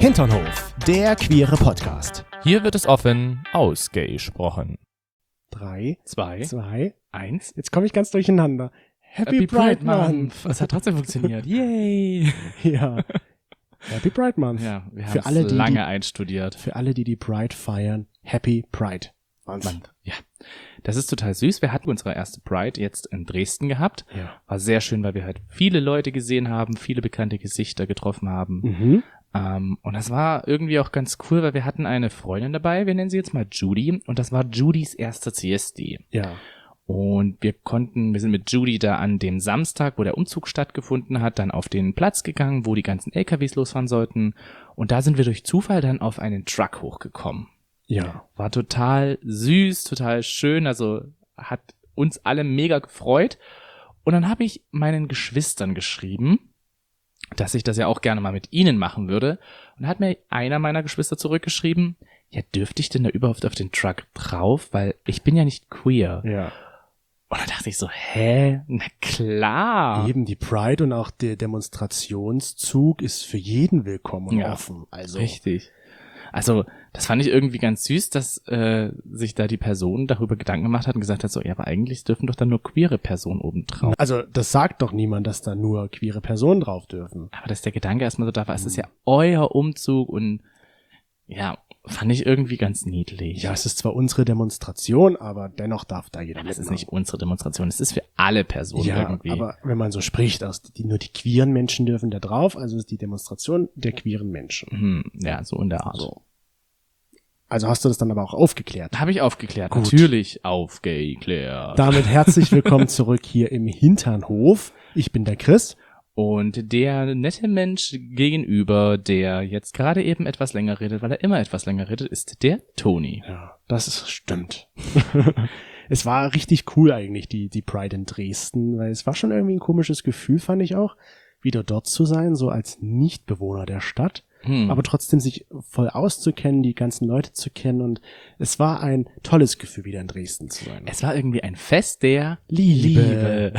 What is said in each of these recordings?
Hinternhof, der queere Podcast. Hier wird es offen ausgesprochen. 3, 2, 2, 1. jetzt komme ich ganz durcheinander. Happy Pride Month. Es hat trotzdem funktioniert. Yay. Ja. Happy Pride Month. Ja, wir Für haben alle, es lange einstudiert. Für alle, die Pride feiern, Happy Pride Month. Ja, das ist total süß. Wir hatten unsere erste Pride jetzt in Dresden gehabt. Ja. War sehr schön, weil wir halt viele Leute gesehen haben, viele bekannte Gesichter getroffen haben. Mhm. Und das war irgendwie auch ganz cool, weil wir hatten eine Freundin dabei, wir nennen sie jetzt mal Judy, und das war Judys erster CSD. Ja. Und wir sind mit Judy da an dem Samstag, wo der Umzug stattgefunden hat, dann auf den Platz gegangen, wo die ganzen LKWs losfahren sollten. Und da sind wir durch Zufall dann auf einen Truck hochgekommen. Ja. War total süß, total schön, also hat uns alle mega gefreut. Und dann habe ich meinen Geschwistern geschrieben, dass ich das ja auch gerne mal mit ihnen machen würde. Und da hat mir einer meiner Geschwister zurückgeschrieben, ja, dürfte ich denn da überhaupt auf den Truck drauf? Weil ich bin ja nicht queer. Ja. Und dann dachte ich so, hä? Na klar. Eben die Pride und auch der Demonstrationszug ist für jeden willkommen und offen. Also richtig. Also das fand ich irgendwie ganz süß, dass sich da die Person darüber Gedanken gemacht hat und gesagt hat, so, ja, aber eigentlich dürfen doch dann nur queere Personen oben drauf. Also das sagt doch niemand, dass da nur queere Personen drauf dürfen. Aber dass der Gedanke erstmal so da war, es ist ja euer Umzug und ja, fand ich irgendwie ganz niedlich. Ja, es ist zwar unsere Demonstration, aber dennoch darf da jeder aber es ist mitmachen. nicht unsere Demonstration, es ist für alle Personen Ja, irgendwie. aber wenn man so spricht, nur die queeren Menschen dürfen da drauf, also ist die Demonstration der queeren Menschen. Ja, so in der Art. So. Also hast du das dann aber auch aufgeklärt. Habe ich aufgeklärt, Gut. Natürlich aufgeklärt. Damit herzlich willkommen zurück hier im Hinternhof. Ich bin der Chris. Und der nette Mensch gegenüber, der jetzt gerade eben etwas länger redet, weil er immer etwas länger redet, ist der Toni. Ja, stimmt. Es war richtig cool eigentlich, die Pride in Dresden, weil es war schon irgendwie ein komisches Gefühl, fand ich auch, wieder dort zu sein, so als Nichtbewohner der Stadt, aber trotzdem sich voll auszukennen, die ganzen Leute zu kennen, und es war ein tolles Gefühl, wieder in Dresden zu sein. Es war irgendwie ein Fest der Liebe.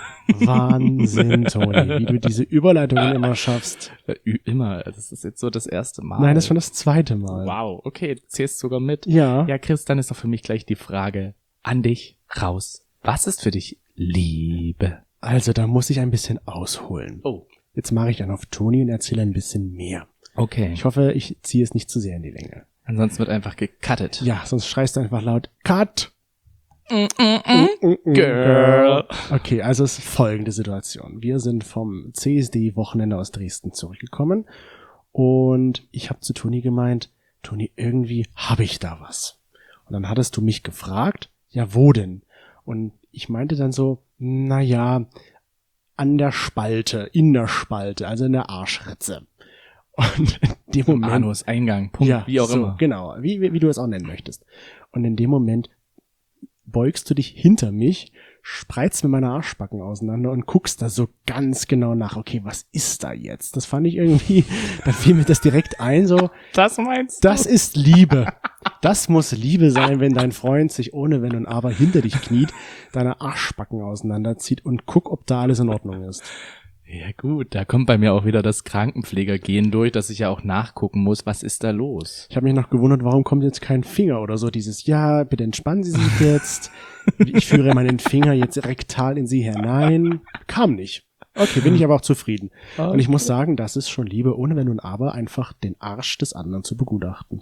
Wahnsinn, Toni, wie du diese Überleitungen immer schaffst. Immer, das ist jetzt so das erste Mal. Nein, das ist schon das zweite Mal. Wow, okay, du zählst sogar mit. Ja. Ja, Chris, dann ist doch für mich gleich die Frage an dich raus. Was ist für dich Liebe? Also, da muss ich ein bisschen ausholen. Oh. Jetzt mache ich dann auf Toni und erzähle ein bisschen mehr. Okay. Ich hoffe, ich ziehe es nicht zu sehr in die Länge. Ansonsten wird einfach gecuttet. Ja, sonst schreist du einfach laut Cut. Girl. Okay, also es ist folgende Situation. Wir sind vom CSD-Wochenende aus Dresden zurückgekommen und ich habe zu Toni gemeint, Toni, irgendwie habe ich da was. Und dann hattest du mich gefragt, ja, wo denn? Und ich meinte dann so, naja, an der Spalte, in der Spalte, also in der Arschritze. Und in dem Moment... Anus, Eingang, Punkt, ja, wie auch so, immer. Genau, wie du es auch nennen möchtest. Und in dem Moment beugst du dich hinter mich, spreizt mit meiner Arschbacken auseinander und guckst da so ganz genau nach, okay, was ist da jetzt? Das fand ich irgendwie, da fiel mir das direkt ein, so, Das meinst du? das ist Liebe. Das muss Liebe sein, wenn dein Freund sich ohne Wenn und Aber hinter dich kniet, deine Arschbacken auseinanderzieht und guck, ob da alles in Ordnung ist. Ja gut, da kommt bei mir auch wieder das Krankenpflegergehen durch, dass ich ja auch nachgucken muss, was ist da los? Ich habe mich noch gewundert, warum kommt jetzt kein Finger oder so, dieses, ja, bitte entspannen Sie sich jetzt, ich führe meinen Finger jetzt rektal in Sie hinein. Kam nicht. Okay, bin ich aber auch zufrieden. Okay. Und ich muss sagen, das ist schon Liebe, ohne Wenn und Aber, einfach den Arsch des anderen zu begutachten.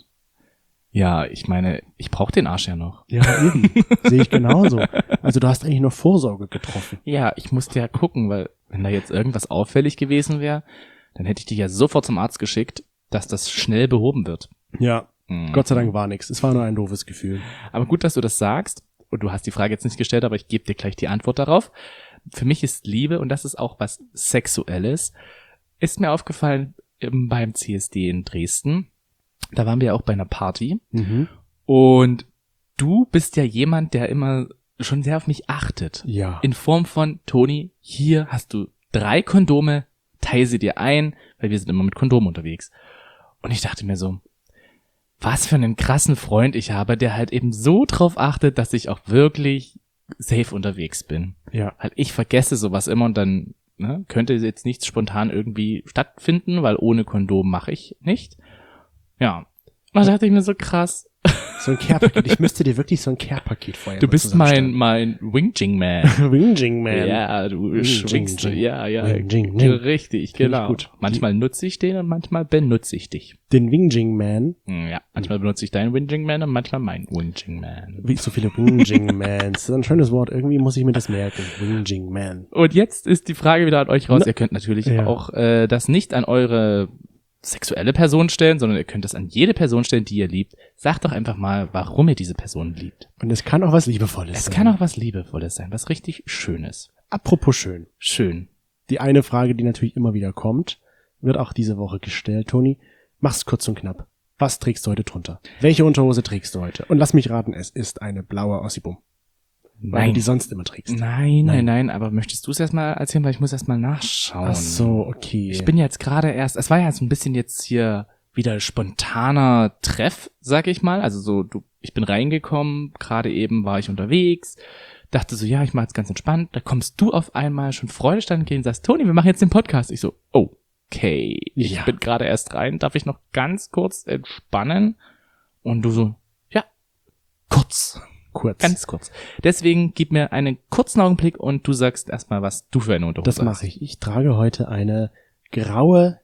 Ja, ich meine, ich brauche den Arsch ja noch. Ja, eben. Sehe ich genauso. Also du hast eigentlich noch Vorsorge getroffen. Ja, ich musste ja gucken, weil wenn da jetzt irgendwas auffällig gewesen wäre, dann hätte ich dich ja sofort zum Arzt geschickt, dass das schnell behoben wird. Ja, Gott sei Dank war nichts. Es war nur ein doofes Gefühl. Aber gut, dass du das sagst. Und du hast die Frage jetzt nicht gestellt, aber ich gebe dir gleich die Antwort darauf. Für mich ist Liebe, und das ist auch was Sexuelles, ist mir aufgefallen beim CSD in Dresden. Da waren wir ja auch bei einer Party. Und du bist ja jemand, der immer schon sehr auf mich achtet. Ja. In Form von, Toni, hier hast du 3 Kondome, teile sie dir ein, weil wir sind immer mit Kondom unterwegs. Und ich dachte mir so, was für einen krassen Freund ich habe, der halt eben so drauf achtet, dass ich auch wirklich safe unterwegs bin. Ja. Halt, ich vergesse sowas immer und dann könnte jetzt nichts spontan irgendwie stattfinden, weil ohne Kondom mache ich nicht. Ja. Und da dachte ich mir so krass. So ein Care-Paket. Ich müsste dir wirklich so ein Care-Paket vorher Du bist mein Wing-Jing-Man. Wing-Jing-Man. Ja, du schwingst. Ja, Wing-Jing-Jing. richtig, Find ich genau. gut. Manchmal nutze ich den und manchmal benutze ich dich. Den Wing-Jing-Man. Ja, manchmal benutze ich deinen Wing-Jing-Man und manchmal meinen Wing-Jing-Man. Wie so viele Wing-Jing-Mans. Das ist ein schönes Wort. Irgendwie muss ich mir das merken. Wing-Jing-Man. Und jetzt ist die Frage wieder an euch raus. Na, Ihr könnt natürlich ja. auch das nicht an eure sexuelle Person stellen, sondern ihr könnt das an jede Person stellen, die ihr liebt. Sagt doch einfach mal, warum ihr diese Person liebt. Und es kann auch was Liebevolles Es sein. kann auch was Liebevolles sein, was richtig Schönes. Apropos schön. Schön. Die eine Frage, die natürlich immer wieder kommt, wird auch diese Woche gestellt. Toni, mach's kurz und knapp. Was trägst du heute drunter? Welche Unterhose trägst du heute? Und lass mich raten, es ist eine blaue Ossibum. Weil du die sonst immer trägst. Nein, aber möchtest du es erstmal erzählen, weil ich muss erstmal nachschauen. Ach so, okay. Ich bin jetzt gerade erst, es war ja so ein bisschen jetzt hier wieder spontaner Treff, sag ich mal. Also so, ich bin reingekommen, gerade eben war ich unterwegs, dachte so, ja, ich mache jetzt ganz entspannt. Da kommst du auf einmal schon freudestrahlend entgegen und sagst, Toni, wir machen jetzt den Podcast. Ich so, okay, ich bin gerade erst rein, darf ich noch ganz kurz entspannen? Und du so, ja, kurz. Ganz kurz. Deswegen gib mir einen kurzen Augenblick und du sagst erstmal, was du für eine Unterhose hast. Das mache ich. Ich trage heute eine graue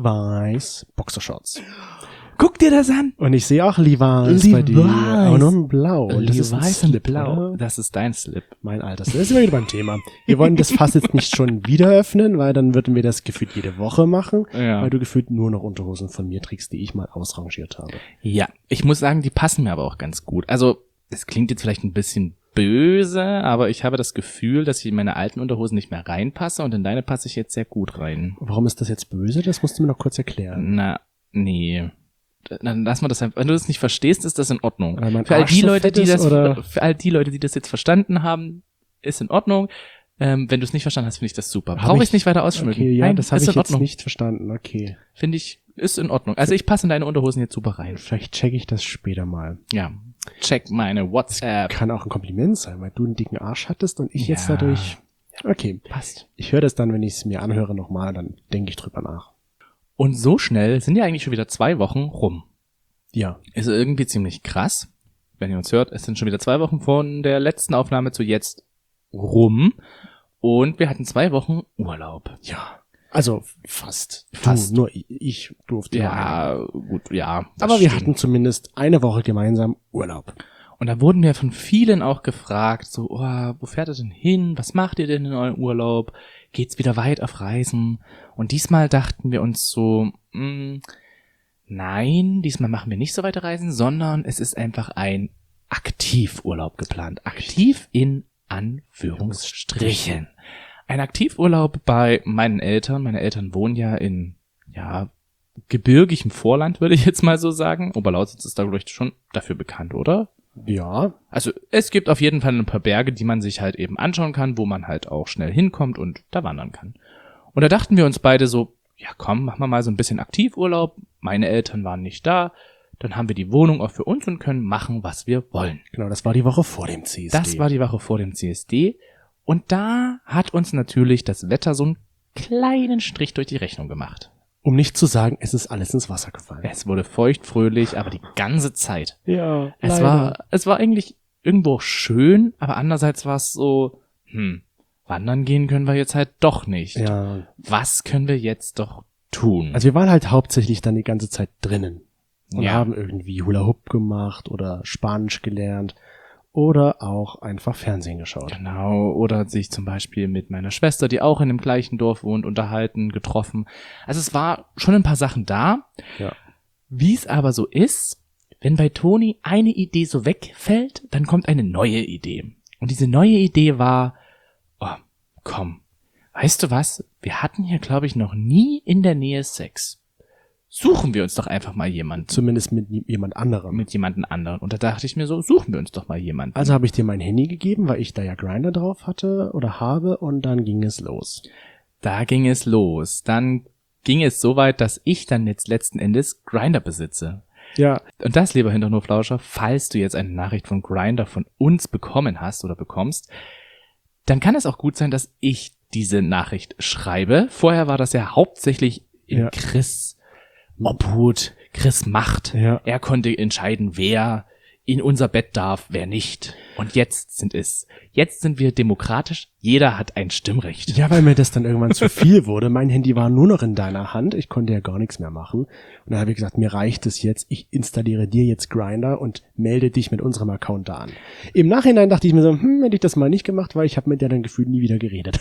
Levi's Boxershorts. Guck dir das an. Und ich sehe auch Levi's bei dir. Aber nur in blau. Und das ist ein Slip, blau. oder? Das ist dein Slip. Mein Alters. Das ist immer wieder beim Thema. Wir wollen das Fass jetzt nicht schon wieder öffnen, weil dann würden wir das gefühlt jede Woche machen, Ja. weil du gefühlt nur noch Unterhosen von mir trägst, die ich mal ausrangiert habe. Ja, ich muss sagen, die passen mir aber auch ganz gut. Also, es klingt jetzt vielleicht ein bisschen böse, aber ich habe das Gefühl, dass ich in meine alten Unterhosen nicht mehr reinpasse und in deine passe ich jetzt sehr gut rein. Warum ist das jetzt böse? Das musst du mir noch kurz erklären. Na, nee. Dann lass mal das einfach. Wenn du das nicht verstehst, ist das in Ordnung. Weil mein Für all Arsch die so Leute, fett die ist, das, oder? für all die Leute, die das jetzt verstanden haben, ist in Ordnung. Wenn du es nicht verstanden hast, finde ich das super. Brauche ich nicht weiter ausschmücken. Okay, ja, Nein, das habe ist ich in jetzt Ordnung. nicht verstanden. Okay. Finde ich, ist in Ordnung. Also ich passe in deine Unterhosen jetzt super rein. Vielleicht checke ich das später mal. Ja. Check meine WhatsApp. Kann auch ein Kompliment sein, weil du einen dicken Arsch hattest und ich jetzt Ja. dadurch... Okay. Passt. Ich höre das dann, wenn ich es mir anhöre nochmal, dann denke ich drüber nach. Und so schnell sind ja eigentlich schon wieder 2 Wochen rum. Ja. Ist irgendwie ziemlich krass. Wenn ihr uns hört, es sind schon wieder 2 Wochen von der letzten Aufnahme zu jetzt rum. Und wir hatten 2 Wochen Urlaub. Ja. Also fast. Fast. Du, nur ich durfte nur eine. Ja, gut, ja. das Aber wir stimmt. hatten zumindest eine Woche gemeinsam Urlaub. Und da wurden wir von vielen auch gefragt, so, wo fährt ihr denn hin? Was macht ihr denn in eurem Urlaub? Geht's wieder weit auf Reisen? Und diesmal dachten wir uns so, nein, diesmal machen wir nicht so weite Reisen, sondern es ist einfach ein Aktivurlaub geplant. Aktiv in Anführungsstrichen. Ein Aktivurlaub bei meinen Eltern. Meine Eltern wohnen ja in, gebirgigem Vorland, würde ich jetzt mal so sagen. Oberlausitz ist da, glaube ich, schon dafür bekannt, oder? Ja. Also es gibt auf jeden Fall ein paar Berge, die man sich halt eben anschauen kann, wo man halt auch schnell hinkommt und da wandern kann. Und da dachten wir uns beide so, ja komm, machen wir mal so ein bisschen Aktivurlaub. Meine Eltern waren nicht da. Dann haben wir die Wohnung auch für uns und können machen, was wir wollen. Genau, das war die Woche vor dem CSD. Das war die Woche vor dem CSD. Und da hat uns natürlich das Wetter so einen kleinen Strich durch die Rechnung gemacht. Um nicht zu sagen, es ist alles ins Wasser gefallen. Es wurde feucht, fröhlich, aber die ganze Zeit. Ja, Es war eigentlich irgendwo schön, aber andererseits war es so, wandern gehen können wir jetzt halt doch nicht. Ja. Was können wir jetzt doch tun? Also wir waren halt hauptsächlich dann die ganze Zeit drinnen. Und Ja. haben irgendwie Hula Hoop gemacht oder Spanisch gelernt oder auch einfach Fernsehen geschaut. Genau, oder sich zum Beispiel mit meiner Schwester, die auch in dem gleichen Dorf wohnt, unterhalten, getroffen. Also es war schon ein paar Sachen da. Ja. Wie es aber so ist, wenn bei Toni eine Idee so wegfällt, dann kommt eine neue Idee. Und diese neue Idee war, komm, weißt du was? Wir hatten hier, glaube ich, noch nie in der Nähe Sex. Suchen wir uns doch einfach mal jemanden. Zumindest mit jemand anderem. Mit jemanden anderen. Und da dachte ich mir so, suchen wir uns doch mal jemanden. Also habe ich dir mein Handy gegeben, weil ich da ja Grindr drauf hatte oder habe und dann ging es los. Da ging es los. Dann ging es so weit, dass ich dann jetzt letzten Endes Grindr besitze. Ja. Und das, lieber Hinterhoflauscher, falls du jetzt eine Nachricht von Grindr von uns bekommen hast oder bekommst, dann kann es auch gut sein, dass ich diese Nachricht schreibe. Vorher war das ja hauptsächlich in Ja. Chris Obhut. Chris macht. Ja. Er konnte entscheiden, wer in unser Bett darf, wer nicht. Und jetzt sind wir demokratisch. Jeder hat ein Stimmrecht. Ja, weil mir das dann irgendwann zu viel wurde. Mein Handy war nur noch in deiner Hand. Ich konnte ja gar nichts mehr machen. Und dann habe ich gesagt, mir reicht es jetzt. Ich installiere dir jetzt Grindr und melde dich mit unserem Account da an. Im Nachhinein dachte ich mir so, hätte ich das mal nicht gemacht, weil ich habe mit der dann gefühlt nie wieder geredet.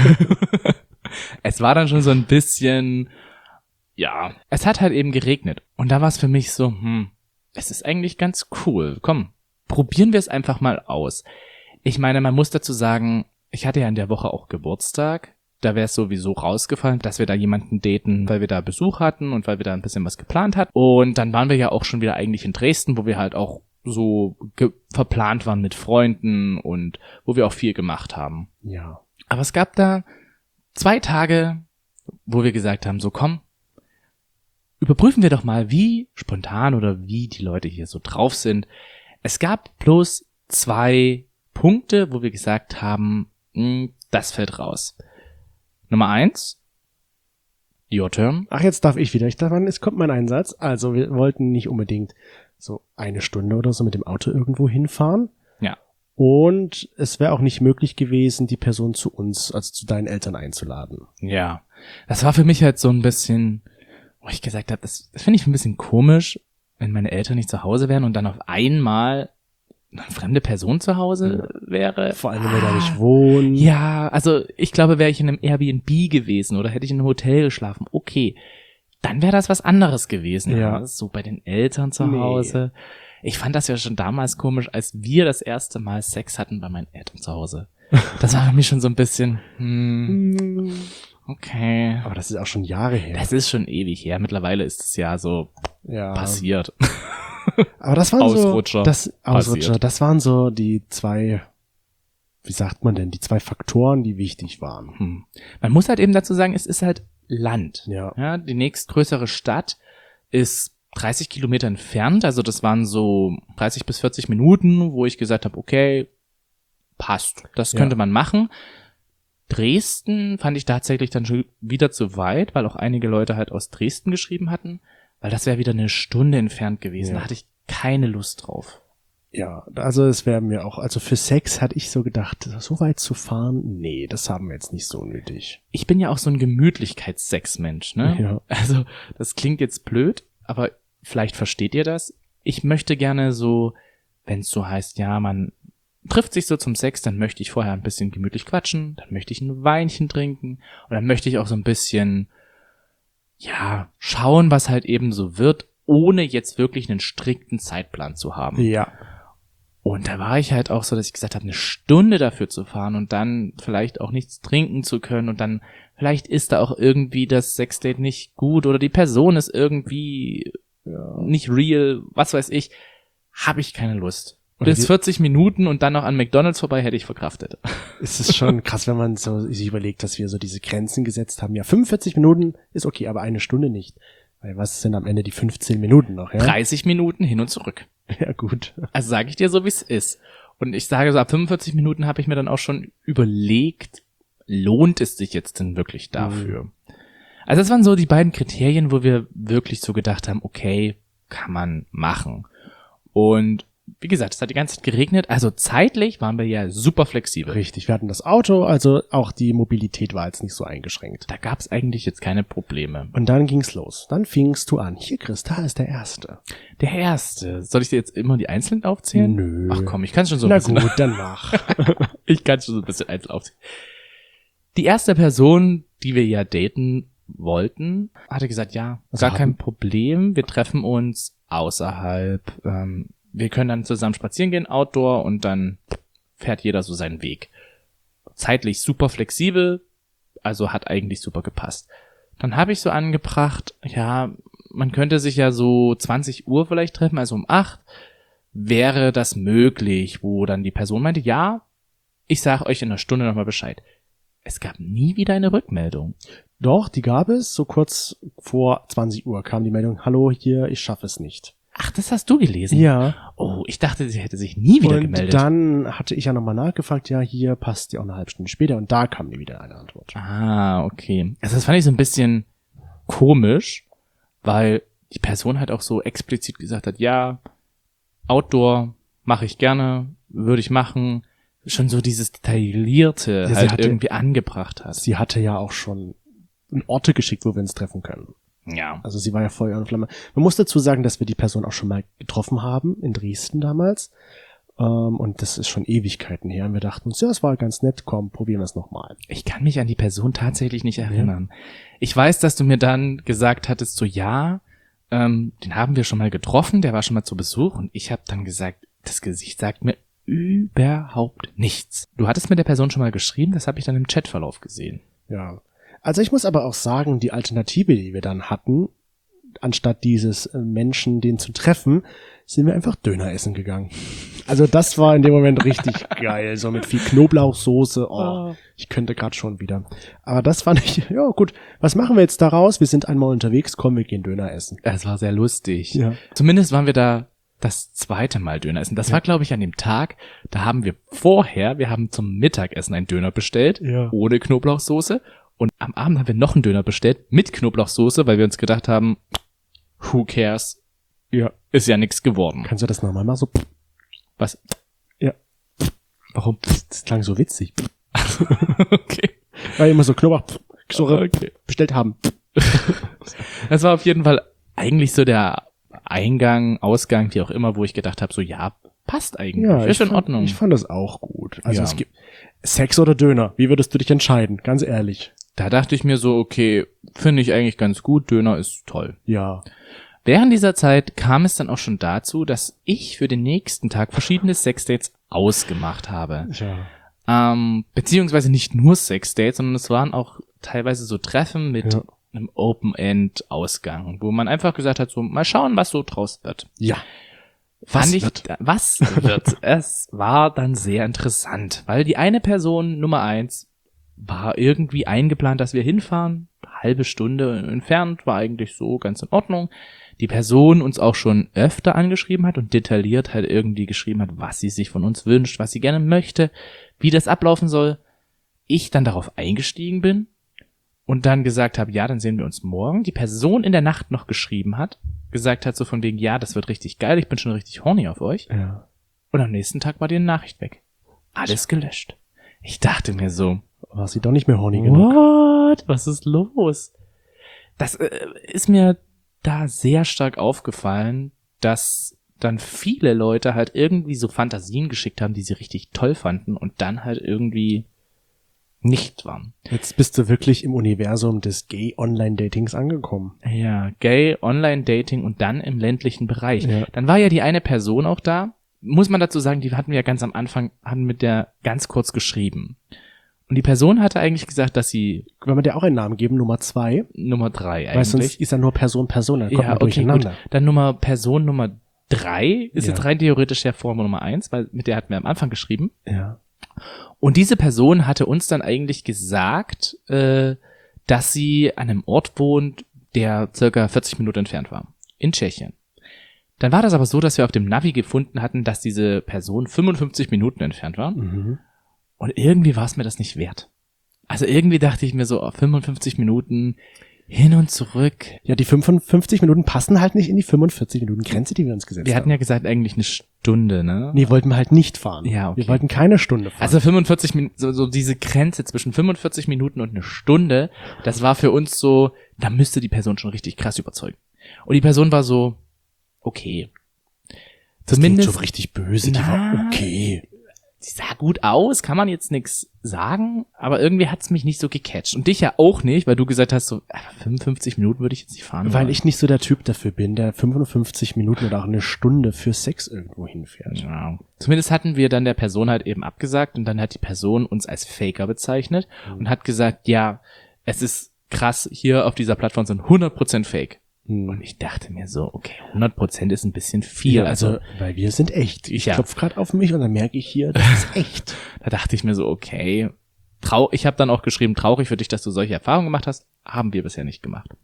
Es war dann schon so ein bisschen, ja, es hat halt eben geregnet. Und da war es für mich so, es ist eigentlich ganz cool. Komm, probieren wir es einfach mal aus. Ich meine, man muss dazu sagen, ich hatte ja in der Woche auch Geburtstag. Da wäre es sowieso rausgefallen, dass wir da jemanden daten, weil wir da Besuch hatten und weil wir da ein bisschen was geplant hatten. Und dann waren wir ja auch schon wieder eigentlich in Dresden, wo wir halt auch so verplant waren mit Freunden und wo wir auch viel gemacht haben. Ja. Aber es gab da 2 Tage, wo wir gesagt haben, so komm, überprüfen wir doch mal, wie spontan oder wie die Leute hier so drauf sind. Es gab bloß 2 Punkte, wo wir gesagt haben, das fällt raus. Nummer 1, your turn. Ach, jetzt darf ich wieder. Es kommt mein Einsatz. Also wir wollten nicht unbedingt so 1 Stunde oder so mit dem Auto irgendwo hinfahren. Ja. Und es wäre auch nicht möglich gewesen, die Person zu uns, also zu deinen Eltern einzuladen. Ja. Das war für mich halt so ein bisschen, wo ich gesagt habe, das finde ich ein bisschen komisch, wenn meine Eltern nicht zu Hause wären und dann auf einmal eine fremde Person zu Hause wäre. Vor allem, wenn wir da nicht wohnen. Ja, also ich glaube, wäre ich in einem Airbnb gewesen oder hätte ich in einem Hotel geschlafen, okay, dann wäre das was anderes gewesen. Ja. Aber so bei den Eltern zu Hause. Ich fand das ja schon damals komisch, als wir das erste Mal Sex hatten bei meinen Eltern zu Hause. Das war für mich schon so ein bisschen, okay. Aber das ist auch schon Jahre her. Das ist schon ewig her. Mittlerweile ist es ja so passiert. Aber das waren Ausrutscher. Ausrutscher. Das waren so die 2, wie sagt man denn, die 2 Faktoren, die wichtig waren. Man muss halt eben dazu sagen, es ist halt Land. Ja. Die nächstgrößere Stadt ist 30 Kilometer entfernt. Also das waren so 30 bis 40 Minuten, wo ich gesagt habe, okay, passt. Das könnte man machen. Dresden fand ich tatsächlich dann schon wieder zu weit, weil auch einige Leute halt aus Dresden geschrieben hatten, weil das wäre wieder 1 Stunde entfernt gewesen. Ja. Da hatte ich keine Lust drauf. Ja, also es wäre mir auch, also für Sex hatte ich so gedacht, so weit zu fahren, nee, das haben wir jetzt nicht so nötig. Ich bin ja auch so ein Gemütlichkeitssex-Mensch, ne? Ja. Also das klingt jetzt blöd, aber vielleicht versteht ihr das. Ich möchte gerne so, wenn es so heißt, ja, man trifft sich so zum Sex, dann möchte ich vorher ein bisschen gemütlich quatschen, dann möchte ich ein Weinchen trinken und dann möchte ich auch so ein bisschen, ja, schauen, was halt eben so wird, ohne jetzt wirklich einen strikten Zeitplan zu haben. Ja. Und da war ich halt auch so, dass ich gesagt habe, 1 Stunde dafür zu fahren und dann vielleicht auch nichts trinken zu können und dann vielleicht ist da auch irgendwie das Sexdate nicht gut oder die Person ist irgendwie nicht real, was weiß ich, habe ich keine Lust. Bis 40 Minuten und dann noch an McDonald's vorbei hätte ich verkraftet. Es ist schon krass, wenn man so sich überlegt, dass wir so diese Grenzen gesetzt haben. Ja, 45 Minuten ist okay, aber 1 Stunde nicht. Weil was sind am Ende die 15 Minuten noch, ja? 30 Minuten hin und zurück. Ja, gut. Also sage ich dir so, wie es ist. Und ich sage so, ab 45 Minuten habe ich mir dann auch schon überlegt, lohnt es sich jetzt denn wirklich dafür? Also das waren so die beiden Kriterien, wo wir wirklich so gedacht haben, okay, kann man machen. Und wie gesagt, es hat die ganze Zeit geregnet, also zeitlich waren wir ja super flexibel. Richtig, wir hatten das Auto, also auch die Mobilität war jetzt nicht so eingeschränkt. Da gab es eigentlich jetzt keine Probleme. Und dann ging's los. Dann fingst du an. Hier, Chris, da ist der Erste. Der Erste. Soll ich dir jetzt immer die einzeln aufzählen? Nö. Ach komm, ich kann schon so ein Na bisschen. gut, dann mach. Ich kann schon so ein bisschen einzeln aufzählen. Die erste Person, die wir ja daten wollten, hatte gesagt, ja, gar kein Problem. Wir treffen uns außerhalb. Wir können dann zusammen spazieren gehen, Outdoor, und dann fährt jeder so seinen Weg. Zeitlich super flexibel, also hat eigentlich super gepasst. Dann habe ich so angebracht, ja, man könnte sich ja so 20 Uhr vielleicht treffen, also um 8. Wäre das möglich? Wo dann die Person meinte, ja, ich sage euch in 1 Stunde nochmal Bescheid. Es gab nie wieder eine Rückmeldung. Doch, die gab es. So kurz vor 20 Uhr kam die Meldung, hallo, hier, ich schaffe es nicht. Ach, das hast du gelesen? Ja. Oh, ich dachte, sie hätte sich nie wieder gemeldet. Und dann hatte ich ja nochmal nachgefragt, ja, hier passt die auch 1/2 Stunde später, und da kam mir wieder eine Antwort. Ah, okay. Also das fand ich so ein bisschen komisch, weil die Person halt auch so explizit gesagt hat, ja, Outdoor mache ich gerne, würde ich machen, schon so dieses Detaillierte Ja, halt irgendwie angebracht hat. Sie hatte ja auch schon Orte geschickt, wo wir uns treffen können. Ja. Also sie war ja Feuer und Flamme. Man muss dazu sagen, dass wir die Person auch schon mal getroffen haben, in Dresden damals. Und das ist schon Ewigkeiten her. Und wir dachten uns, ja, es war ganz nett, komm, probieren wir es nochmal. Ich kann mich an die Person tatsächlich nicht erinnern. Ich weiß, dass du mir dann gesagt hattest, so ja, den haben wir schon mal getroffen, der war schon mal zu Besuch. Und ich habe dann gesagt, das Gesicht sagt mir überhaupt nichts. Du hattest mit der Person schon mal geschrieben, das habe ich dann im Chatverlauf gesehen. Ja. Also ich muss aber auch sagen, die Alternative, die wir dann hatten, anstatt dieses Menschen, den zu treffen, sind wir einfach Döner essen gegangen. Also das war in dem Moment richtig geil, so mit viel Knoblauchsoße. Oh, ich könnte gerade schon wieder. Aber das fand ich, ja gut, was machen wir jetzt daraus? Wir sind einmal unterwegs, komm, wir gehen Döner essen. Es war sehr lustig. Ja. Zumindest waren wir da das zweite Mal Döner essen. Das war, glaube ich, an dem Tag, da haben wir haben zum Mittagessen einen Döner bestellt, ohne Knoblauchsoße. Und am Abend haben wir noch einen Döner bestellt mit Knoblauchsoße, weil wir uns gedacht haben, who cares? Ja, ist ja nichts geworden. Kannst du das nochmal mal so? Was? Ja. Warum? Das klang so witzig. Okay. Weil immer so Knoblauch bestellt haben. Das war auf jeden Fall eigentlich so der Eingang, Ausgang, wie auch immer, wo ich gedacht habe, so ja, passt eigentlich. Ja, ist in Ordnung. Ich fand das auch gut. Also Ja. es gibt Sex oder Döner. Wie würdest du dich entscheiden? Ganz ehrlich. Da dachte ich mir so, okay, finde ich eigentlich ganz gut, Döner ist toll. Ja. Während dieser Zeit kam es dann auch schon dazu, dass ich für den nächsten Tag verschiedene Sexdates ausgemacht habe. Ja. Beziehungsweise nicht nur Sexdates, sondern es waren auch teilweise so Treffen mit einem Open-End-Ausgang, wo man einfach gesagt hat, so mal schauen, was so draus wird. Ja. Was wird? Es war dann sehr interessant, weil die eine Person, Nummer 1, war irgendwie eingeplant, dass wir hinfahren, halbe Stunde entfernt, war eigentlich so ganz in Ordnung. Die Person uns auch schon öfter angeschrieben hat und detailliert halt irgendwie geschrieben hat, was sie sich von uns wünscht, was sie gerne möchte, wie das ablaufen soll. Ich dann darauf eingestiegen bin und dann gesagt habe, ja, dann sehen wir uns morgen. Die Person in der Nacht noch geschrieben hat, gesagt hat so von wegen, ja, das wird richtig geil, ich bin schon richtig horny auf euch. Ja. Und am nächsten Tag war die Nachricht weg. Alles gelöscht. Ich dachte mir so, war sie doch nicht mehr horny genug. what? Was ist los? Das ist mir da sehr stark aufgefallen, dass dann viele Leute halt irgendwie so Fantasien geschickt haben, die sie richtig toll fanden und dann halt irgendwie nicht waren. Jetzt bist du wirklich im Universum des Gay-Online-Datings angekommen. Ja, Gay, Online-Dating und dann im ländlichen Bereich. Ja. Dann war ja die eine Person auch da. Muss man dazu sagen, die hatten wir ja ganz am Anfang, haben mit der ganz kurz geschrieben. Und die Person hatte eigentlich gesagt, dass sie Wenn wir dir auch einen Namen geben, Nummer 2. Nummer 3 eigentlich. Weil sonst ist ja nur Person, dann kommt man okay, durcheinander. gut. Dann Person Nummer 3 ist Ja. jetzt rein theoretisch ja Form Nummer 1, weil mit der hatten wir am Anfang geschrieben. Ja. Und diese Person hatte uns dann eigentlich gesagt, dass sie an einem Ort wohnt, der circa 40 Minuten entfernt war. In Tschechien. Dann war das aber so, dass wir auf dem Navi gefunden hatten, dass diese Person 55 Minuten entfernt war. Mhm. Und irgendwie war es mir das nicht wert. Also irgendwie dachte ich mir so, 55 Minuten hin und zurück. Ja, die 55 Minuten passen halt nicht in die 45 Minuten Grenze, die wir uns gesetzt Wir hatten haben. ja gesagt, eigentlich eine Stunde, ne? Nee, wollten wir halt nicht fahren. Ja, okay. Wir wollten keine Stunde fahren. Also 45 Minuten, so diese Grenze zwischen 45 Minuten und eine Stunde, das war für uns so, da müsste die Person schon richtig krass überzeugen. Und die Person war so, okay. das Zumindest, klingt so richtig böse, die war okay. sie sah gut aus, kann man jetzt nichts sagen, aber irgendwie hat's mich nicht so gecatcht. Und dich ja auch nicht, weil du gesagt hast, so 55 Minuten würde ich jetzt nicht fahren Weil wollen. ich nicht so der Typ dafür bin, der 55 Minuten oder auch eine Stunde für Sex irgendwo hinfährt. Ja. Zumindest hatten wir dann der Person halt eben abgesagt und dann hat die Person uns als Faker bezeichnet und hat gesagt, ja, es ist krass, hier auf dieser Plattform sind 100% Fake. Und ich dachte mir so, okay, 100% ist ein bisschen viel. Ja, also, weil wir sind echt. Ich klopf gerade auf mich und dann merke ich hier, das ist echt. Da dachte ich mir so, okay, ich habe dann auch geschrieben, traurig für dich, dass du solche Erfahrungen gemacht hast. Haben wir bisher nicht gemacht.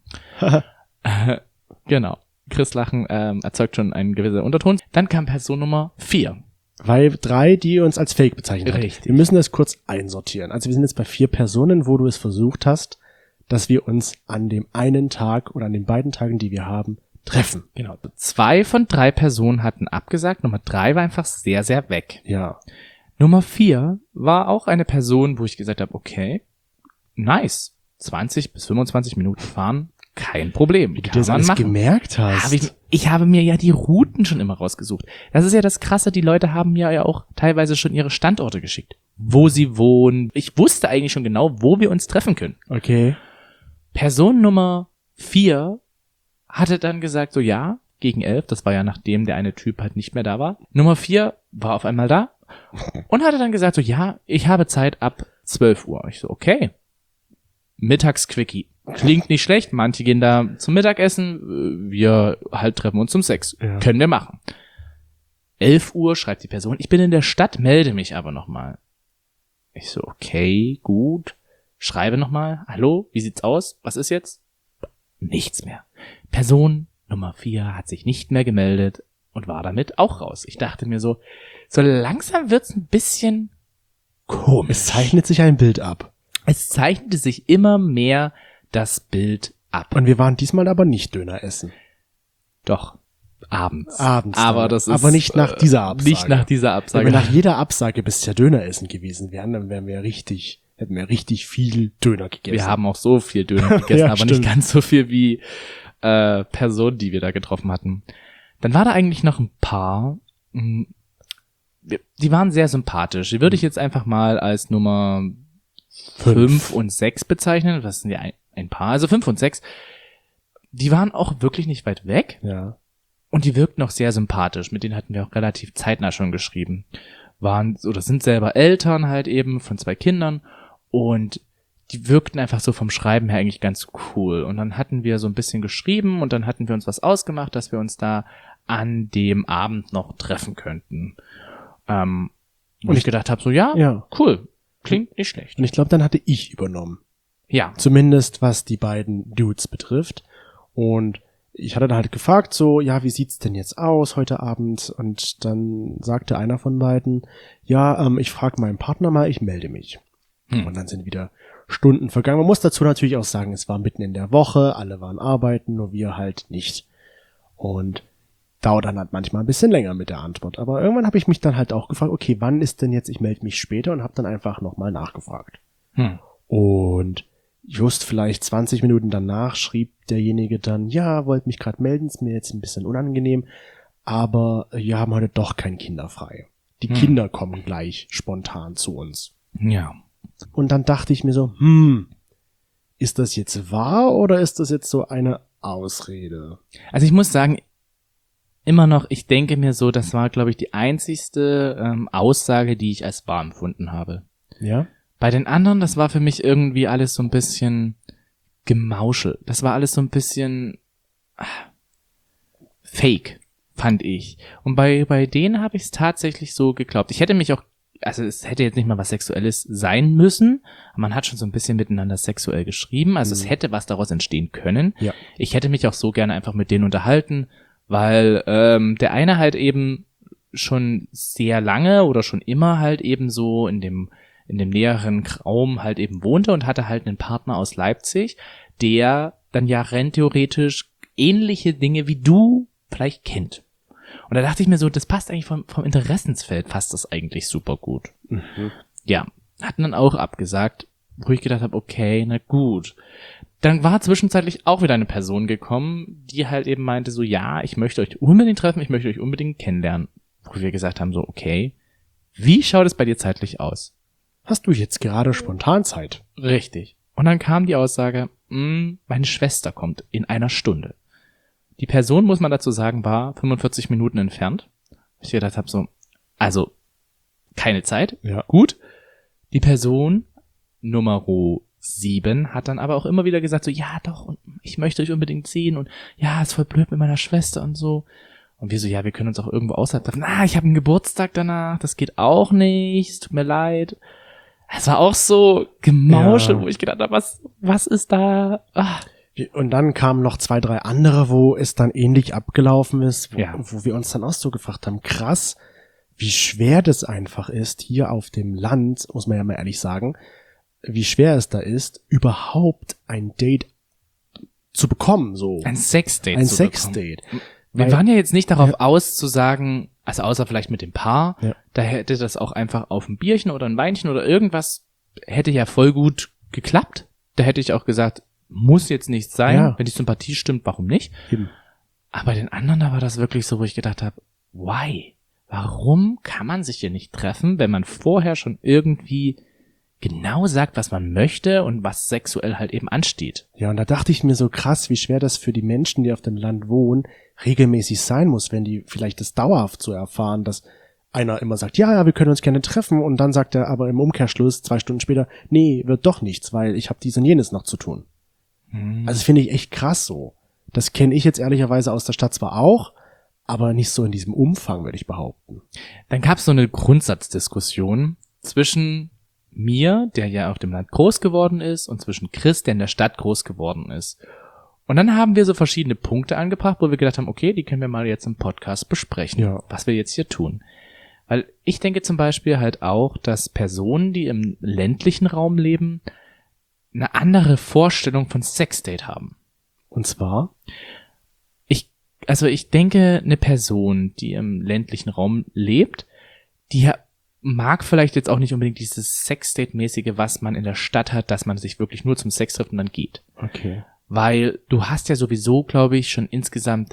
Genau. Chris Lachen erzeugt schon einen gewissen Unterton. Dann kam Person Nummer 4. Weil 3, die uns als Fake bezeichnet hat. Richtig. Wir müssen das kurz einsortieren. Also wir sind jetzt bei 4 Personen, wo du es versucht hast, dass wir uns an dem einen Tag oder an den beiden Tagen, die wir haben, treffen. Genau. 2 von 3 Personen hatten abgesagt. Nummer 3 war einfach sehr, sehr weg. Ja. Nummer 4 war auch eine Person, wo ich gesagt habe, okay, nice. 20 bis 25 Minuten fahren, kein Problem. Wie du das alles gemerkt hast. Ich habe mir ja die Routen schon immer rausgesucht. Das ist ja das Krasse, die Leute haben mir ja auch teilweise schon ihre Standorte geschickt, wo sie wohnen. Ich wusste eigentlich schon genau, wo wir uns treffen können. Okay. Person Nummer 4 hatte dann gesagt, so ja, gegen 11, das war ja nachdem der eine Typ halt nicht mehr da war. Nummer 4 war auf einmal da und hatte dann gesagt, so ja, ich habe Zeit ab 12 Uhr. Ich so, okay. Mittagsquickie. Klingt nicht schlecht. Manche gehen da zum Mittagessen. Wir halt treffen uns um 6. Ja. Können wir machen. 11 Uhr schreibt die Person. Ich bin in der Stadt, melde mich aber nochmal. Ich so, okay, gut. Schreibe nochmal. Hallo, wie sieht's aus? Was ist jetzt? Nichts mehr. Person Nummer 4 hat sich nicht mehr gemeldet und war damit auch raus. Ich dachte mir so langsam wird's ein bisschen komisch. Es zeichnet sich ein Bild ab. Es zeichnete sich immer mehr das Bild ab. Und wir waren diesmal aber nicht Döner essen. Doch, abends. Aber das ist, aber nicht nach dieser Absage. Nicht nach dieser Absage. Wenn wir nach jeder Absage bisher Döner essen gewesen wären, dann hätten wir richtig viel Döner gegessen. Wir haben auch so viel Döner gegessen, Ja, aber stimmt. nicht ganz so viel wie Personen, die wir da getroffen hatten. Dann war da eigentlich noch ein paar, die waren sehr sympathisch. Die würde ich jetzt einfach mal als Nummer 5 und 6 bezeichnen. Das sind ja ein Paar, also 5 und 6. Die waren auch wirklich nicht weit weg. Ja. Und die wirkten auch sehr sympathisch. Mit denen hatten wir auch relativ zeitnah schon geschrieben. Waren oder sind selber Eltern halt eben von 2 Kindern. Und die wirkten einfach so vom Schreiben her eigentlich ganz cool. Und dann hatten wir so ein bisschen geschrieben und dann hatten wir uns was ausgemacht, dass wir uns da an dem Abend noch treffen könnten. Und ich gedacht habe so, ja, cool. Klingt nicht schlecht. Und ich glaube, dann hatte ich übernommen. Ja. Zumindest was die beiden Dudes betrifft. Und ich hatte dann halt gefragt, so, ja, wie sieht's denn jetzt aus heute Abend? Und dann sagte einer von beiden, ja, ich frage meinen Partner mal, ich melde mich. Und dann sind wieder Stunden vergangen. Man muss dazu natürlich auch sagen, es war mitten in der Woche, alle waren arbeiten, nur wir halt nicht. Und dauert dann halt manchmal ein bisschen länger mit der Antwort. Aber irgendwann habe ich mich dann halt auch gefragt, okay, wann ist denn jetzt, ich melde mich später und habe dann einfach nochmal nachgefragt. Und just vielleicht 20 Minuten danach schrieb derjenige dann, ja, wollte mich gerade melden, ist mir jetzt ein bisschen unangenehm, aber wir haben heute doch kein Kinder frei. Die Kinder kommen gleich spontan zu uns. Ja. Und dann dachte ich mir so, ist das jetzt wahr oder ist das jetzt so eine Ausrede? Also ich muss sagen, immer noch, ich denke mir so, das war, glaube ich, die einzigste Aussage, die ich als wahr empfunden habe. Ja? Bei den anderen, das war für mich irgendwie alles so ein bisschen Gemauschel. Das war alles so ein bisschen fake, fand ich. Und bei denen habe ich es tatsächlich so geglaubt. Ich hätte mich auch, also es hätte jetzt nicht mal was Sexuelles sein müssen, aber man hat schon so ein bisschen miteinander sexuell geschrieben, also es hätte was daraus entstehen können. Ja. Ich hätte mich auch so gerne einfach mit denen unterhalten, weil der eine halt eben schon sehr lange oder schon immer halt eben so in dem näheren Raum halt eben wohnte und hatte halt einen Partner aus Leipzig, der dann ja rein theoretisch ähnliche Dinge wie du vielleicht kennt. Und da dachte ich mir so, das passt eigentlich vom Interessensfeld, passt das eigentlich super gut. Ja, hatten dann auch abgesagt, wo ich gedacht habe, okay, na gut. Dann war zwischenzeitlich auch wieder eine Person gekommen, die halt eben meinte so, ja, ich möchte euch unbedingt treffen, ich möchte euch unbedingt kennenlernen. Wo wir gesagt haben so, okay, wie schaut es bei dir zeitlich aus? Hast du jetzt gerade spontan Zeit? Richtig. Und dann kam die Aussage, meine Schwester kommt in einer Stunde. Die Person, muss man dazu sagen, war 45 Minuten entfernt. Ich gedacht habe so, also keine Zeit. Ja. Gut. Die Person Nummer 7 hat dann aber auch immer wieder gesagt so, ja doch, und ich möchte euch unbedingt sehen und ja, ist voll blöd mit meiner Schwester und so. Und wir so, ja, wir können uns auch irgendwo außerhalb treffen. Ich habe einen Geburtstag danach, das geht auch nicht, es tut mir leid. Es war auch so gemauschelt, wo ich gedacht habe, was ist da? Und dann kamen noch 2, 3 andere, wo es dann ähnlich abgelaufen ist, wo wir uns dann auch so gefragt haben, krass, wie schwer das einfach ist, hier auf dem Land, muss man ja mal ehrlich sagen, wie schwer es da ist, überhaupt ein Date zu bekommen, so. Ein Sexdate. Ein zu Sexdate. bekommen. Wir waren ja jetzt nicht darauf aus zu sagen, also außer vielleicht mit dem Paar, da hätte das auch einfach auf ein Bierchen oder ein Weinchen oder irgendwas, hätte ja voll gut geklappt. Da hätte ich auch gesagt, muss jetzt nicht sein. Wenn die Sympathie stimmt, warum nicht? Eben. Aber den anderen, da war das wirklich so, wo ich gedacht habe, why? Warum kann man sich hier nicht treffen, wenn man vorher schon irgendwie genau sagt, was man möchte und was sexuell halt eben ansteht? Ja, und da dachte ich mir so krass, wie schwer das für die Menschen, die auf dem Land wohnen, regelmäßig sein muss, wenn die vielleicht das dauerhaft so erfahren, dass einer immer sagt, ja, wir können uns gerne treffen und dann sagt er aber im Umkehrschluss 2 Stunden später, nee, wird doch nichts, weil ich habe dies und jenes noch zu tun. Also das finde ich echt krass so. Das kenne ich jetzt ehrlicherweise aus der Stadt zwar auch, aber nicht so in diesem Umfang, würde ich behaupten. Dann gab es so eine Grundsatzdiskussion zwischen mir, der ja auf dem Land groß geworden ist, und zwischen Chris, der in der Stadt groß geworden ist. Und dann haben wir so verschiedene Punkte angebracht, wo wir gedacht haben, okay, die können wir mal jetzt im Podcast besprechen, was wir jetzt hier tun. Weil ich denke zum Beispiel halt auch, dass Personen, die im ländlichen Raum leben, eine andere Vorstellung von Sexdate haben. Und zwar? Ich denke, eine Person, die im ländlichen Raum lebt, die mag vielleicht jetzt auch nicht unbedingt dieses Sexdate-mäßige, was man in der Stadt hat, dass man sich wirklich nur zum Sex trifft und dann geht. Okay. Weil du hast ja sowieso, glaube ich, schon insgesamt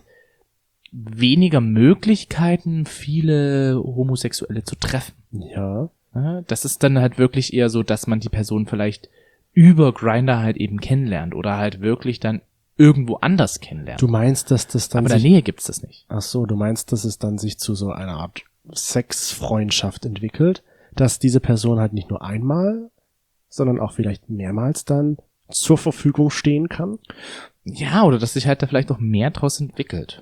weniger Möglichkeiten, viele Homosexuelle zu treffen. Ja. Das ist dann halt wirklich eher so, dass man die Person vielleicht über Grindr halt eben kennenlernt oder halt wirklich dann irgendwo anders kennenlernt. Du meinst, dass das dann aber in der Nähe gibt's das nicht. Ach so, du meinst, dass es dann sich zu so einer Art Sexfreundschaft entwickelt, dass diese Person halt nicht nur einmal, sondern auch vielleicht mehrmals dann zur Verfügung stehen kann? Ja, oder dass sich halt da vielleicht auch mehr draus entwickelt.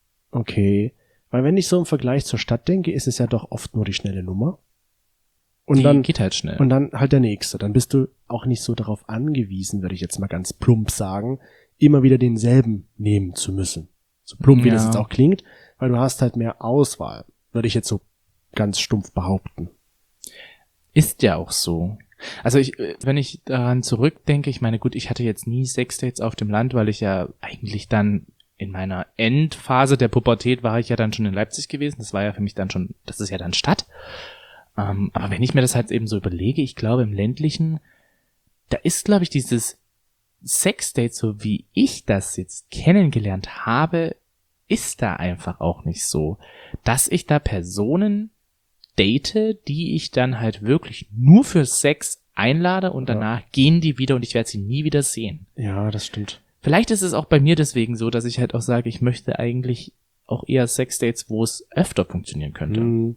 Okay, weil wenn ich so im Vergleich zur Stadt denke, ist es ja doch oft nur die schnelle Nummer. Und die dann geht halt schnell. Und dann halt der nächste. Dann bist du auch nicht so darauf angewiesen, würde ich jetzt mal ganz plump sagen, immer wieder denselben nehmen zu müssen. So plump wie das jetzt auch klingt, weil du hast halt mehr Auswahl, würde ich jetzt so ganz stumpf behaupten. Ist ja auch so. Also wenn ich daran zurückdenke, ich meine, gut, ich hatte jetzt nie Sexdates auf dem Land, weil ich ja eigentlich dann in meiner Endphase der Pubertät war ich ja dann schon in Leipzig gewesen. Das war ja für mich dann schon, das ist ja dann Stadt. Aber wenn ich mir das halt eben so überlege, ich glaube im ländlichen, da ist, glaube ich, dieses Sexdate, so wie ich das jetzt kennengelernt habe, ist da einfach auch nicht so, dass ich da Personen date, die ich dann halt wirklich nur für Sex einlade und danach gehen die wieder und ich werde sie nie wieder sehen. Ja, das stimmt. Vielleicht ist es auch bei mir deswegen so, dass ich halt auch sage, ich möchte eigentlich auch eher Sexdates, wo es öfter funktionieren könnte.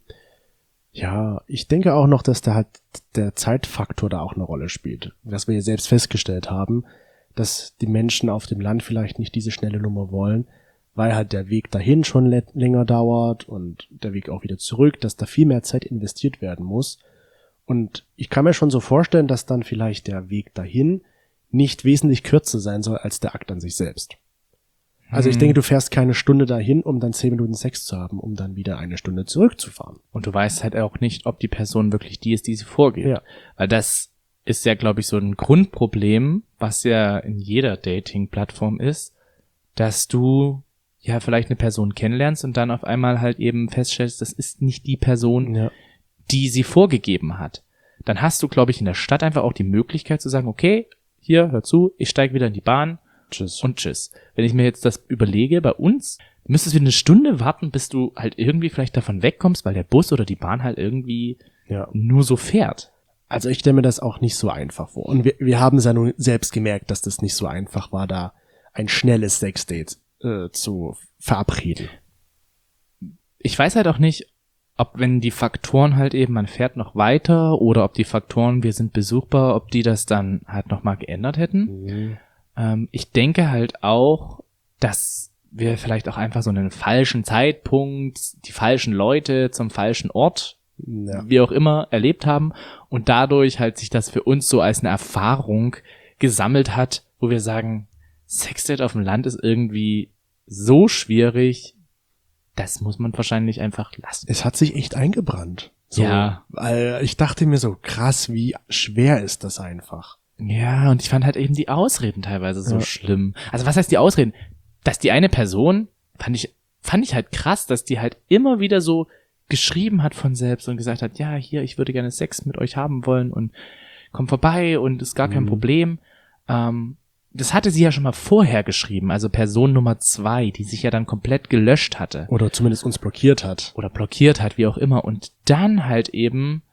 Ja, ich denke auch noch, dass da halt der Zeitfaktor da auch eine Rolle spielt. Was wir ja selbst festgestellt haben, dass die Menschen auf dem Land vielleicht nicht diese schnelle Nummer wollen, weil halt der Weg dahin schon länger dauert und der Weg auch wieder zurück, dass da viel mehr Zeit investiert werden muss. Und ich kann mir schon so vorstellen, dass dann vielleicht der Weg dahin nicht wesentlich kürzer sein soll als der Akt an sich selbst. Also ich denke, du fährst keine Stunde dahin, um dann 10 Minuten Sex zu haben, um dann wieder 1 Stunde zurückzufahren. Und du weißt halt auch nicht, ob die Person wirklich die ist, die sie vorgeht. Ja. Weil das ist ja, glaube ich, so ein Grundproblem, was ja in jeder Dating-Plattform ist, dass du ja vielleicht eine Person kennenlernst und dann auf einmal halt eben feststellst, das ist nicht die Person, die sie vorgegeben hat. Dann hast du, glaube ich, in der Stadt einfach auch die Möglichkeit zu sagen, okay, hier, hör zu, ich steige wieder in die Bahn. Tschüss. Und tschüss. Wenn ich mir jetzt das überlege, bei uns, du müsstest wieder 1 Stunde warten, bis du halt irgendwie vielleicht davon wegkommst, weil der Bus oder die Bahn halt irgendwie nur so fährt. Also ich stelle mir das auch nicht so einfach vor. Und wir haben es ja nun selbst gemerkt, dass das nicht so einfach war, da ein schnelles Sexdate zu verabreden. Ich weiß halt auch nicht, ob wenn die Faktoren halt eben, man fährt noch weiter oder ob die Faktoren, wir sind besuchbar, ob die das dann halt nochmal geändert hätten. Ich denke halt auch, dass wir vielleicht auch einfach so einen falschen Zeitpunkt, die falschen Leute zum falschen Ort, wie auch immer, erlebt haben und dadurch halt sich das für uns so als eine Erfahrung gesammelt hat, wo wir sagen, Sexdate auf dem Land ist irgendwie so schwierig, das muss man wahrscheinlich einfach lassen. Es hat sich echt eingebrannt. So, ja. Weil ich dachte mir so, krass, wie schwer ist das einfach. Ja, und ich fand halt eben die Ausreden teilweise so schlimm. Also was heißt die Ausreden? Dass die eine Person, fand ich halt krass, dass die halt immer wieder so geschrieben hat von selbst und gesagt hat, ja, hier, ich würde gerne Sex mit euch haben wollen und komm vorbei und ist gar kein Problem. Das hatte sie ja schon mal vorher geschrieben, also Person Nummer 2, die sich ja dann komplett gelöscht hatte. Oder zumindest uns blockiert hat. Oder blockiert hat, wie auch immer. Und dann halt eben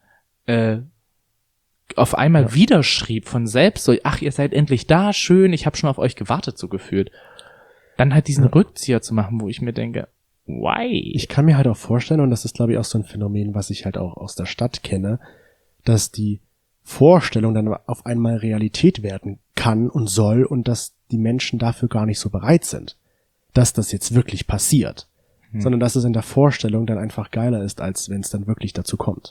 auf einmal wieder schrieb von selbst so, ach, ihr seid endlich da, schön, ich habe schon auf euch gewartet, so gefühlt. Dann halt diesen Rückzieher zu machen, wo ich mir denke, why? Ich kann mir halt auch vorstellen, und das ist, glaube ich, auch so ein Phänomen, was ich halt auch aus der Stadt kenne, dass die Vorstellung dann auf einmal Realität werden kann und soll und dass die Menschen dafür gar nicht so bereit sind, dass das jetzt wirklich passiert. Sondern dass es in der Vorstellung dann einfach geiler ist, als wenn es dann wirklich dazu kommt.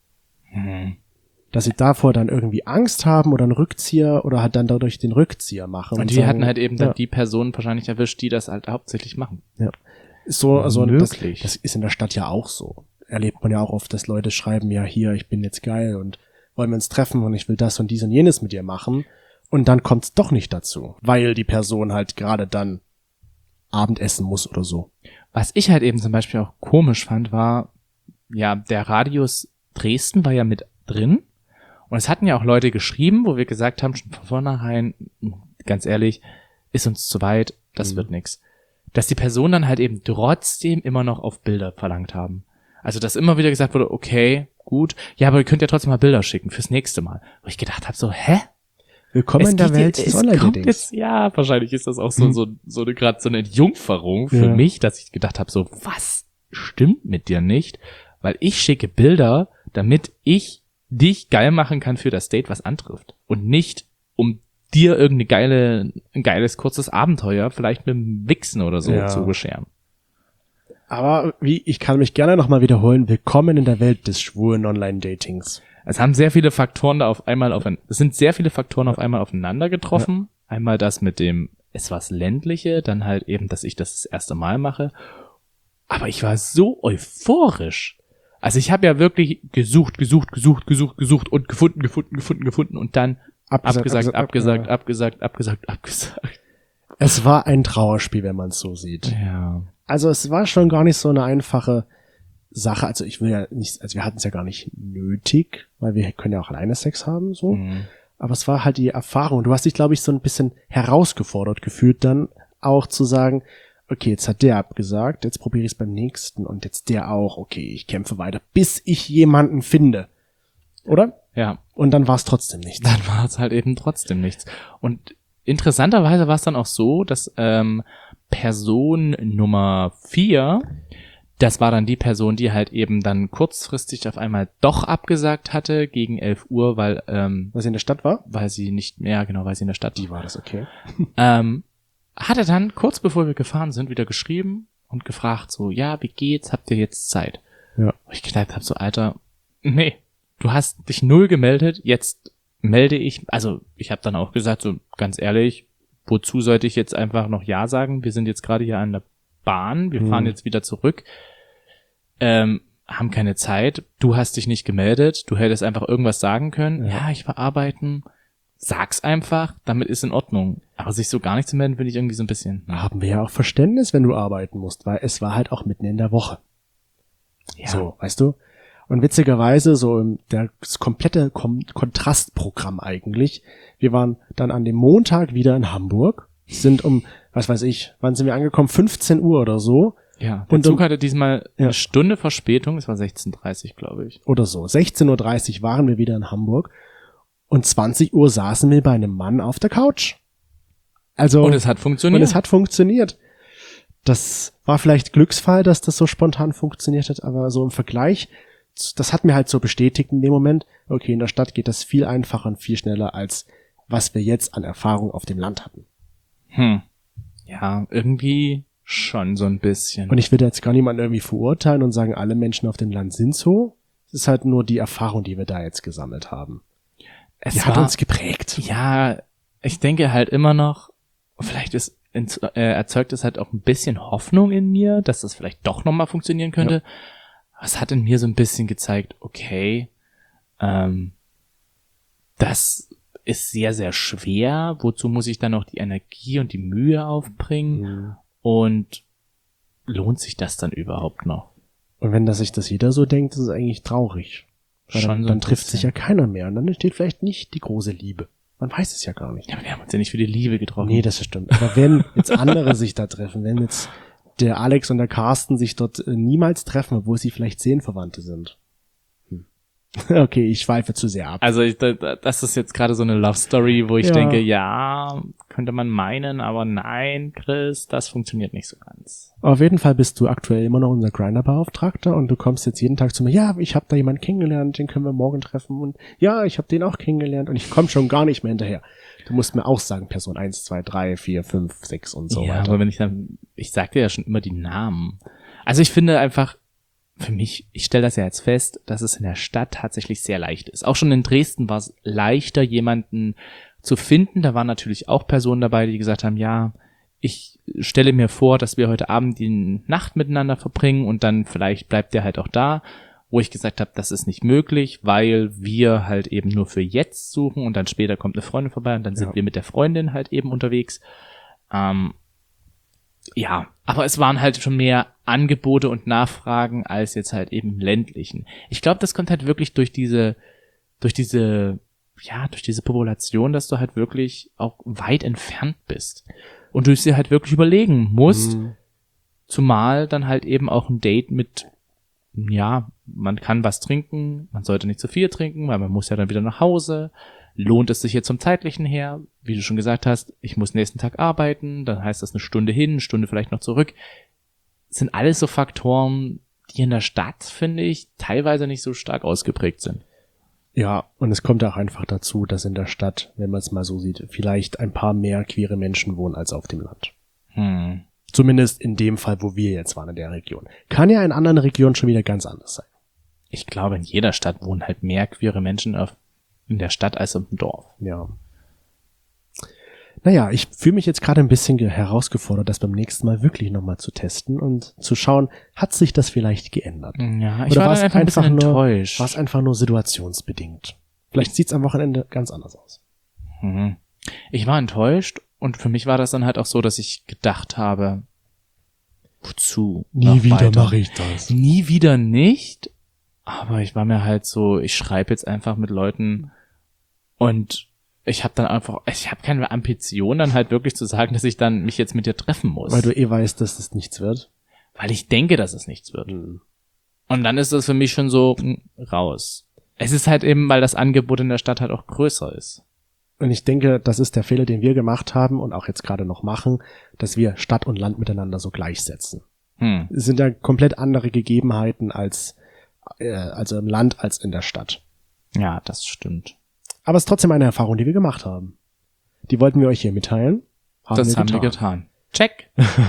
Dass sie davor dann irgendwie Angst haben oder einen Rückzieher oder halt dann dadurch den Rückzieher machen. Und die sagen, hatten halt eben dann die Personen wahrscheinlich erwischt, die das halt hauptsächlich machen. Ja. Ist so, also das Möglich. ist in der Stadt ja auch so. Erlebt man ja auch oft, dass Leute schreiben, ja hier, ich bin jetzt geil und wollen wir uns treffen und ich will das und dies und jenes mit dir machen. Und dann kommt es doch nicht dazu, weil die Person halt gerade dann Abendessen muss oder so. Was ich halt eben zum Beispiel auch komisch fand, war, ja, der Radius Dresden war ja mit drin. Und es hatten ja auch Leute geschrieben, wo wir gesagt haben, schon von vornherein, ganz ehrlich, ist uns zu weit, das wird nix. Dass die Personen dann halt eben trotzdem immer noch auf Bilder verlangt haben. Also, dass immer wieder gesagt wurde, okay, gut, ja, aber ihr könnt ja trotzdem mal Bilder schicken fürs nächste Mal. Wo ich gedacht habe, so, hä? Willkommen in der Welt des Online-Datings. Ja, wahrscheinlich ist das auch so gerade so eine Entjungferung für mich, dass ich gedacht habe, so, was stimmt mit dir nicht? Weil ich schicke Bilder, damit ich dich geil machen kann für das Date, was antrifft. Und nicht, um dir ein geiles, kurzes Abenteuer, vielleicht mit dem Wichsen oder so, zu bescheren. Aber ich kann mich gerne nochmal wiederholen, willkommen in der Welt des schwulen Online-Datings. Es haben sehr viele Faktoren es sind sehr viele Faktoren auf einmal aufeinander getroffen. Ja. Einmal das mit dem etwas ländliche, dann halt eben, dass ich das erste Mal mache. Aber ich war so euphorisch. Also ich habe ja wirklich gesucht und gefunden und dann abgesagt. Es war ein Trauerspiel, wenn man es so sieht. Ja. Also es war schon gar nicht so eine einfache Sache. Also wir hatten es ja gar nicht nötig, weil wir können ja auch alleine Sex haben, so. Aber es war halt die Erfahrung. Du hast dich, glaube ich, so ein bisschen herausgefordert gefühlt, dann auch zu sagen, okay, jetzt hat der abgesagt, jetzt probiere ich es beim nächsten und jetzt der auch. Okay, ich kämpfe weiter, bis ich jemanden finde. Oder? Ja. Und dann war es trotzdem nichts. Dann war es halt eben trotzdem nichts. Und interessanterweise war es dann auch so, dass Person Nummer 4, das war dann die Person, die halt eben dann kurzfristig auf einmal doch abgesagt hatte gegen 11 Uhr, weil weil sie in der Stadt war? Weil sie nicht mehr, genau, weil sie in der Stadt war das, okay. Hatte dann kurz bevor wir gefahren sind wieder geschrieben und gefragt so, ja, wie geht's, habt ihr jetzt Zeit? Ja. Wo ich gedacht habe so, Alter, nee, du hast dich 0 gemeldet, jetzt melde ich, also ich habe dann auch gesagt, so ganz ehrlich, wozu sollte ich jetzt einfach noch Ja sagen? Wir sind jetzt gerade hier an der Bahn, wir fahren jetzt wieder zurück, haben keine Zeit, du hast dich nicht gemeldet, du hättest einfach irgendwas sagen können, ja ich war arbeiten, sag's einfach, damit ist in Ordnung. Aber sich so gar nicht zu melden, finde ich irgendwie so ein bisschen. Haben wir ja auch Verständnis, wenn du arbeiten musst, weil es war halt auch mitten in der Woche. Ja. So, weißt du? Und witzigerweise so das komplette Kontrastprogramm eigentlich. Wir waren dann an dem Montag wieder in Hamburg, sind was weiß ich, wann sind wir angekommen? 15 Uhr oder so. Ja, der Zug hatte diesmal eine Stunde Verspätung, es war 16:30 Uhr, glaube ich. Oder so. 16:30 Uhr waren wir wieder in Hamburg und 20 Uhr saßen wir bei einem Mann auf der Couch. Also, und es hat funktioniert. Das war vielleicht Glücksfall, dass das so spontan funktioniert hat, aber so im Vergleich, das hat mir halt so bestätigt in dem Moment, okay, in der Stadt geht das viel einfacher und viel schneller, als was wir jetzt an Erfahrung auf dem Land hatten. Ja, irgendwie schon so ein bisschen. Und ich will jetzt gar niemanden irgendwie verurteilen und sagen, alle Menschen auf dem Land sind so. Es ist halt nur die Erfahrung, die wir da jetzt gesammelt haben. Die hat uns geprägt. Ja, ich denke halt immer noch, vielleicht erzeugt es halt auch ein bisschen Hoffnung in mir, dass das vielleicht doch nochmal funktionieren könnte. Ja. Es hat in mir so ein bisschen gezeigt, okay, das ist sehr, sehr schwer. Wozu muss ich dann noch die Energie und die Mühe aufbringen? Und lohnt sich das dann überhaupt noch? Und wenn sich das jeder so denkt, ist es eigentlich traurig. Weil dann trifft sich ja keiner mehr. Und dann entsteht vielleicht nicht die große Liebe. Man weiß es ja gar nicht. Ja, aber wir haben uns ja nicht für die Liebe getroffen. Nee, das stimmt. Aber wenn jetzt andere sich da treffen, wenn jetzt der Alex und der Carsten sich dort niemals treffen, obwohl sie vielleicht Seelenverwandte sind. Okay, ich schweife zu sehr ab. Also das ist jetzt gerade so eine Love Story, wo ich denke, ja, könnte man meinen, aber nein, Chris, das funktioniert nicht so ganz. Auf jeden Fall bist du aktuell immer noch unser Grindr-Beauftragter und du kommst jetzt jeden Tag zu mir, ja, ich habe da jemanden kennengelernt, den können wir morgen treffen und ja, ich habe den auch kennengelernt und ich komme schon gar nicht mehr hinterher. Du musst mir auch sagen, Person 1, 2, 3, 4, 5, 6 und so weiter. Ja, aber wenn ich sag dir ja schon immer die Namen. Also ich finde einfach, für mich, ich stelle das ja jetzt fest, dass es in der Stadt tatsächlich sehr leicht ist. Auch schon in Dresden war es leichter, jemanden zu finden. Da waren natürlich auch Personen dabei, die gesagt haben, ja, ich stelle mir vor, dass wir heute Abend die Nacht miteinander verbringen und dann vielleicht bleibt der halt auch da. Wo ich gesagt habe, das ist nicht möglich, weil wir halt eben nur für jetzt suchen und dann später kommt eine Freundin vorbei und dann sind wir mit der Freundin halt eben unterwegs. Ja, aber es waren halt schon mehr Angebote und Nachfragen als jetzt halt eben im ländlichen. Ich glaube, das kommt halt wirklich durch diese Population, dass du halt wirklich auch weit entfernt bist. Und du es dir halt wirklich überlegen musst, zumal dann halt eben auch ein Date mit, ja, man kann was trinken, man sollte nicht zu viel trinken, weil man muss ja dann wieder nach Hause. Lohnt es sich jetzt zum Zeitlichen her? Wie du schon gesagt hast, ich muss nächsten Tag arbeiten, dann heißt das eine Stunde hin, eine Stunde vielleicht noch zurück. Das sind alles so Faktoren, die in der Stadt, finde ich, teilweise nicht so stark ausgeprägt sind. Ja, und es kommt auch einfach dazu, dass in der Stadt, wenn man es mal so sieht, vielleicht ein paar mehr queere Menschen wohnen als auf dem Land. Zumindest in dem Fall, wo wir jetzt waren, in der Region. Kann ja in anderen Regionen schon wieder ganz anders sein. Ich glaube, in jeder Stadt wohnen halt mehr queere Menschen in der Stadt als im Dorf. Ja. Naja, ich fühle mich jetzt gerade ein bisschen herausgefordert, das beim nächsten Mal wirklich nochmal zu testen und zu schauen, hat sich das vielleicht geändert? Ja, ich war dann einfach ein bisschen enttäuscht. War es einfach nur situationsbedingt? Vielleicht sieht es am Wochenende ganz anders aus. Ich war enttäuscht und für mich war das dann halt auch so, dass ich gedacht habe, wozu? Nie wieder mache ich das. Nie wieder nicht, aber ich war mir halt so, ich schreibe jetzt einfach mit Leuten und ich habe keine Ambition dann halt wirklich zu sagen, dass ich dann mich jetzt mit dir treffen muss. Weil du weißt, dass das nichts wird? Weil ich denke, dass es nichts wird. Und dann ist das für mich schon so raus. Es ist halt eben, weil das Angebot in der Stadt halt auch größer ist. Und ich denke, das ist der Fehler, den wir gemacht haben und auch jetzt gerade noch machen, dass wir Stadt und Land miteinander so gleichsetzen. Es sind ja komplett andere Gegebenheiten also im Land als in der Stadt. Ja, das stimmt. Aber es ist trotzdem eine Erfahrung, die wir gemacht haben. Die wollten wir euch hier mitteilen. Das haben wir getan. Check.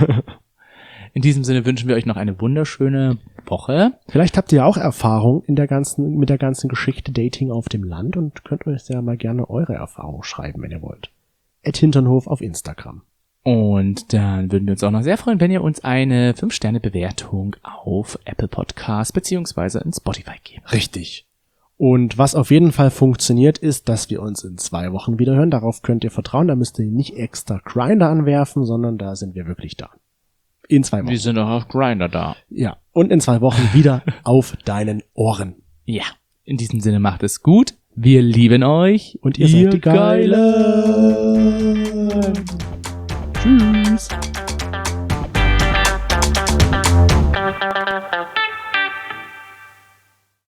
In diesem Sinne wünschen wir euch noch eine wunderschöne Woche. Vielleicht habt ihr auch Erfahrung mit der ganzen Geschichte Dating auf dem Land und könnt euch ja mal gerne eure Erfahrung schreiben, wenn ihr wollt. @Hinternhof auf Instagram. Und dann würden wir uns auch noch sehr freuen, wenn ihr uns eine 5-Sterne-Bewertung auf Apple Podcasts beziehungsweise in Spotify gebt. Richtig. Und was auf jeden Fall funktioniert, ist, dass wir uns in 2 Wochen wieder hören. Darauf könnt ihr vertrauen. Da müsst ihr nicht extra Grindr anwerfen, sondern da sind wir wirklich da. In 2 Wochen. Wir sind auch auf Grindr da. Ja. Und in 2 Wochen wieder auf deinen Ohren. Ja. In diesem Sinne macht es gut. Wir lieben euch. Und ihr seid die Geilen. Tschüss.